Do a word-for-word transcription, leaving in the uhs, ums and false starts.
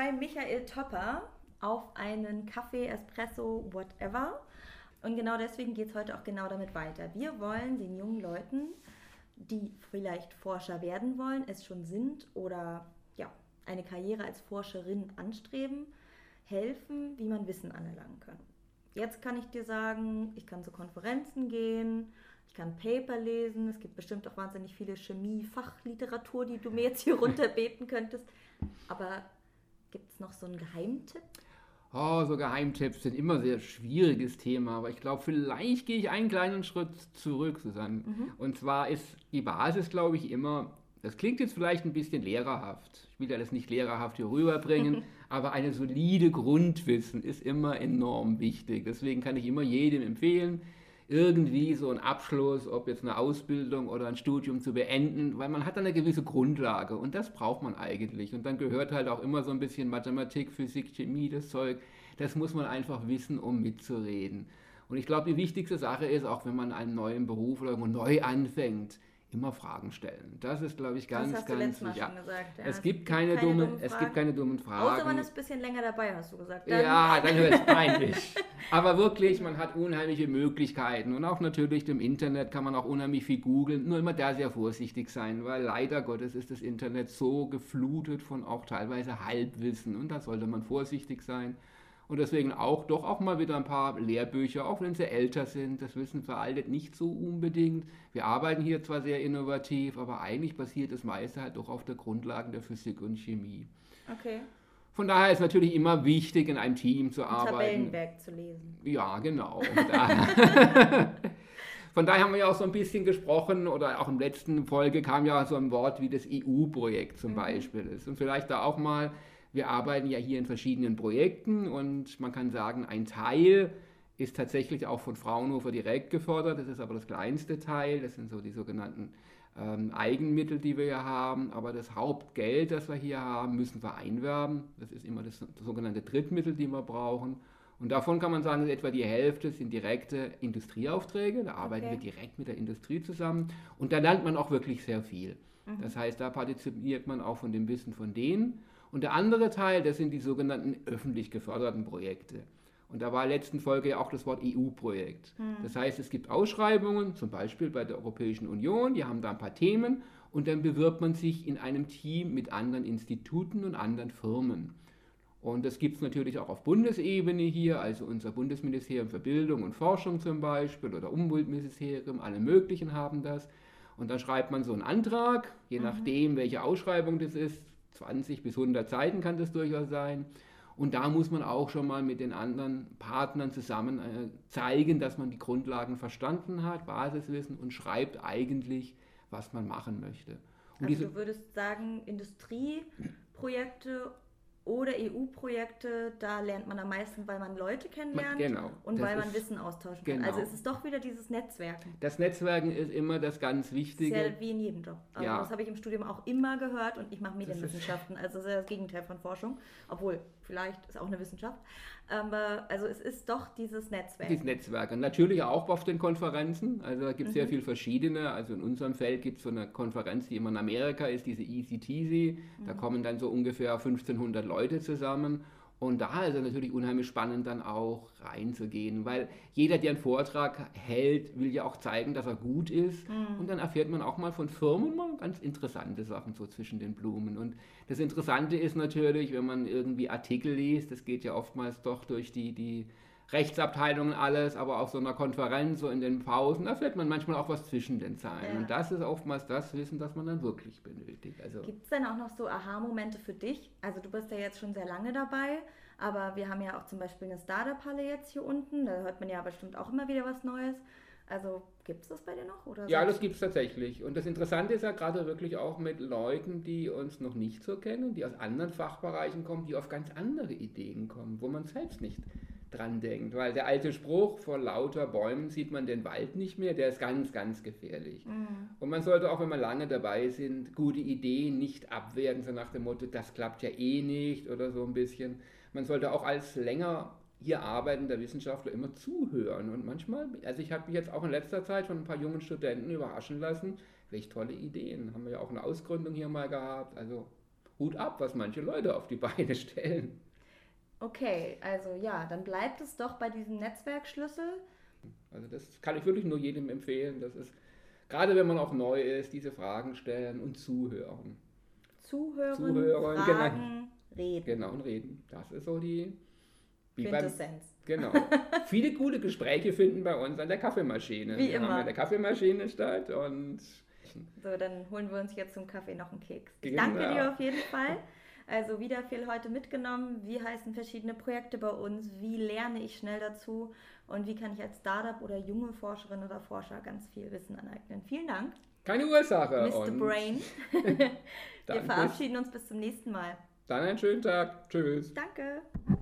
bei Michael Topper auf einen Kaffee, Espresso, whatever. Und genau deswegen geht es heute auch genau damit weiter. Wir wollen den jungen Leuten, die vielleicht Forscher werden wollen, es schon sind oder ja, eine Karriere als Forscherin anstreben, helfen, wie man Wissen anerlangen kann. Jetzt kann ich dir sagen, ich kann zu Konferenzen gehen, ich kann Paper lesen, es gibt bestimmt auch wahnsinnig viele Chemie-Fachliteratur, die du mir jetzt hier runterbeten könntest. Aber gibt es noch so einen Geheimtipp? Oh, so Geheimtipps sind immer ein sehr schwieriges Thema, aber ich glaube, vielleicht gehe ich einen kleinen Schritt zurück, Susanne. Mhm. Und zwar ist die Basis, glaube ich, immer, das klingt jetzt vielleicht ein bisschen lehrerhaft, ich will ja das nicht lehrerhaft hier rüberbringen, aber eine solide Grundwissen ist immer enorm wichtig. Deswegen kann ich immer jedem empfehlen, irgendwie so einen Abschluss, ob jetzt eine Ausbildung oder ein Studium zu beenden, weil man hat dann eine gewisse Grundlage und das braucht man eigentlich. Und dann gehört halt auch immer so ein bisschen Mathematik, Physik, Chemie, das Zeug. Das muss man einfach wissen, um mitzureden. Und ich glaube, die wichtigste Sache ist, auch wenn man einen neuen Beruf oder irgendwo neu anfängt, immer Fragen stellen. Das ist, glaube ich, ganz, das hast du ganz letztes Mal ja. schon gesagt. Ja. Es, gibt keine keine dumme, dummen es gibt keine dummen Fragen. Außer man ist ein bisschen länger dabei, hast du gesagt. Dann ja, dann wird es peinlich. Aber wirklich, man hat unheimliche Möglichkeiten. Und auch natürlich im Internet kann man auch unheimlich viel googeln. Nur immer da sehr vorsichtig sein, weil leider Gottes ist das Internet so geflutet von auch teilweise Halbwissen. Und da sollte man vorsichtig sein. Und deswegen auch doch auch mal wieder ein paar Lehrbücher, auch wenn sie älter sind. Das Wissen veraltet nicht so unbedingt. Wir arbeiten hier zwar sehr innovativ, aber eigentlich basiert das meiste halt doch auf der Grundlagen der Physik und Chemie. Okay. Von daher ist natürlich immer wichtig, in einem Team zu Ein arbeiten. Tabellenwerk zu lesen. Ja, genau. Von daher haben wir ja auch so ein bisschen gesprochen, oder auch in der letzten Folge kam ja so ein Wort wie das E U-Projekt zum mhm. Beispiel ist. Und vielleicht da auch mal, wir arbeiten ja hier in verschiedenen Projekten und man kann sagen, ein Teil ist tatsächlich auch von Fraunhofer direkt gefördert, das ist aber das kleinste Teil, das sind so die sogenannten ähm, Eigenmittel, die wir hier haben, aber das Hauptgeld, das wir hier haben, müssen wir einwerben, das ist immer das, das sogenannte Drittmittel, die wir brauchen. Und davon kann man sagen, dass etwa die Hälfte sind direkte Industrieaufträge, da arbeiten okay. wir direkt mit der Industrie zusammen und da lernt man auch wirklich sehr viel. Mhm. Das heißt, da partizipiert man auch von dem Wissen von denen. Und der andere Teil, das sind die sogenannten öffentlich geförderten Projekte. Und da war in der letzten Folge ja auch das Wort E U-Projekt. Mhm. Das heißt, es gibt Ausschreibungen, zum Beispiel bei der Europäischen Union, die haben da ein paar Themen und dann bewirbt man sich in einem Team mit anderen Instituten und anderen Firmen. Und das gibt es natürlich auch auf Bundesebene hier, also unser Bundesministerium für Bildung und Forschung zum Beispiel oder Umweltministerium, alle möglichen haben das. Und dann schreibt man so einen Antrag, je mhm. nachdem, welche Ausschreibung das ist, zwanzig bis hundert Seiten kann das durchaus sein. Und da muss man auch schon mal mit den anderen Partnern zusammen äh, zeigen, dass man die Grundlagen verstanden hat, Basiswissen und schreibt eigentlich, was man machen möchte. Und also diese, du würdest sagen, Industrieprojekte oder E U-Projekte, da lernt man am meisten, weil man Leute kennenlernt genau, und weil man Wissen austauschen kann. Genau. Also es ist doch wieder dieses Netzwerken. Das Netzwerken ist immer das ganz Wichtige. Das ist ja wie in jedem Job. Also ja. Das habe ich im Studium auch immer gehört und ich mache Medienwissenschaften, also das ist ja das Gegenteil von Forschung, obwohl vielleicht ist auch eine Wissenschaft. Aber also es ist doch dieses Netzwerk. Dieses Netzwerk. Und natürlich auch auf den Konferenzen. Also da gibt es mhm. sehr viele verschiedene. Also in unserem Feld gibt es so eine Konferenz, die immer in Amerika ist, diese E C T C. Mhm. Da kommen dann so ungefähr fünfzehnhundert Leute zusammen. Und da ist es natürlich unheimlich spannend, dann auch reinzugehen, weil jeder, der einen Vortrag hält, will ja auch zeigen, dass er gut ist. Mhm. Und dann erfährt man auch mal von Firmen mal ganz interessante Sachen so zwischen den Blumen. Und das Interessante ist natürlich, wenn man irgendwie Artikel liest, das geht ja oftmals doch durch die, die Rechtsabteilungen alles, aber auf so einer Konferenz, so in den Pausen, da erfährt man manchmal auch was zwischen den Zeilen. Ja. Und das ist oftmals das Wissen, das man dann wirklich benötigt. Also gibt es denn auch noch so Aha-Momente für dich? Also du bist ja jetzt schon sehr lange dabei, aber wir haben ja auch zum Beispiel eine Startup-Halle jetzt hier unten, da hört man ja bestimmt auch immer wieder was Neues. Also gibt es das bei dir noch? Oder ja, das gibt es tatsächlich. Und das Interessante ist ja gerade wirklich auch mit Leuten, die uns noch nicht so kennen, die aus anderen Fachbereichen kommen, die auf ganz andere Ideen kommen, wo man selbst nicht dran denkt. Weil der alte Spruch, vor lauter Bäumen sieht man den Wald nicht mehr, der ist ganz, ganz gefährlich. Mhm. Und man sollte auch, wenn man lange dabei sind, gute Ideen nicht abwerten, so nach dem Motto, das klappt ja eh nicht oder so ein bisschen. Man sollte auch als länger hier arbeitender Wissenschaftler immer zuhören. Und manchmal, also ich habe mich jetzt auch in letzter Zeit von ein paar jungen Studenten überraschen lassen, welche tolle Ideen. Haben wir ja auch eine Ausgründung hier mal gehabt, also Hut ab, was manche Leute auf die Beine stellen. Okay, also ja, dann bleibt es doch bei diesem Netzwerkschlüssel. Also das kann ich wirklich nur jedem empfehlen. Das ist, gerade wenn man auch neu ist, diese Fragen stellen und zuhören. Zuhören, Zuhören, Fragen, genau, reden. Genau, und reden. Das ist so die... Wie Quintessenz. Beim, genau. Viele gute Gespräche finden bei uns an der Kaffeemaschine. Wie wir immer. haben ja der Kaffeemaschine statt und... So, dann holen wir uns jetzt zum Kaffee noch einen Keks. Ich Genau. danke dir auf jeden Fall. Also wieder viel heute mitgenommen. Wie heißen verschiedene Projekte bei uns? Wie lerne ich schnell dazu? Und wie kann ich als Startup oder junge Forscherin oder Forscher ganz viel Wissen aneignen? Vielen Dank. Keine Ursache. Mister Und Brain. Wir verabschieden uns bis zum nächsten Mal. Dann einen schönen Tag. Tschüss. Danke.